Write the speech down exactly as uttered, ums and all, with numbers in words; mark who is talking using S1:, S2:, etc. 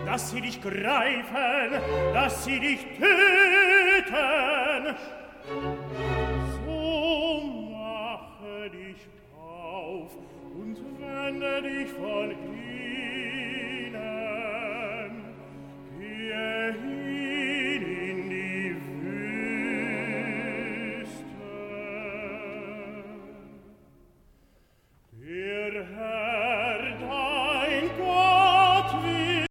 S1: dass sie dich greifen, dass sie dich töten. So mache dich auf und wende dich von